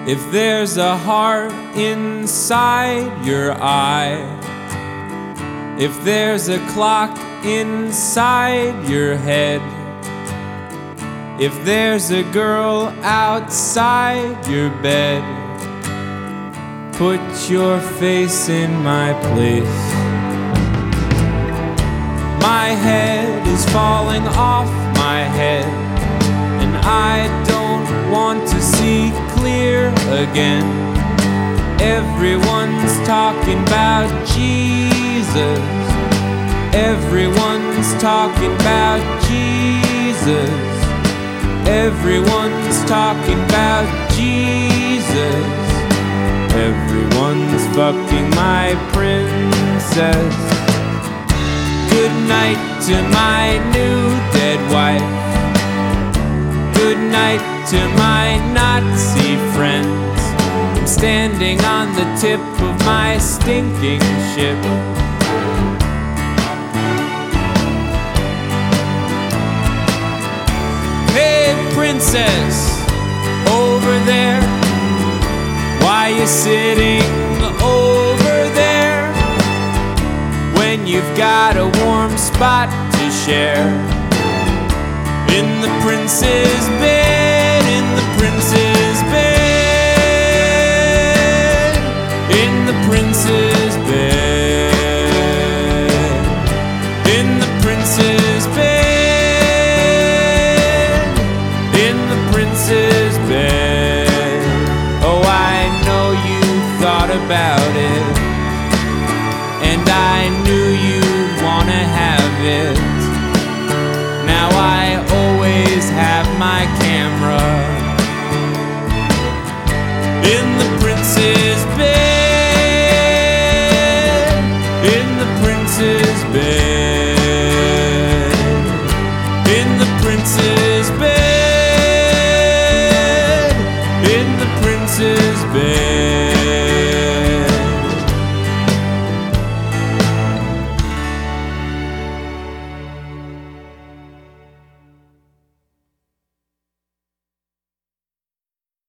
If there's a heart inside your eye, if there's a clock inside your head, if there's a girl outside your bed, put your face in my place. My head is falling off my head, and I don't want to see clear again. Everyone's talking about Jesus. Everyone's talking about Jesus. Everyone's talking about Jesus. Everyone's fucking my princess. Good night to my new dead wife. Good night to my Nazi friends. I'm standing on the tip of my stinking ship. Hey princess, over there, why you sitting over there when you've got a warm spot to share? In the prince's bed, in the prince's bed, in the prince's bed, in the prince's bed, in the prince's bed. Oh, I know you thought about it, and I knew you'd wanna have it. Now I always have my camera in the prince's bed.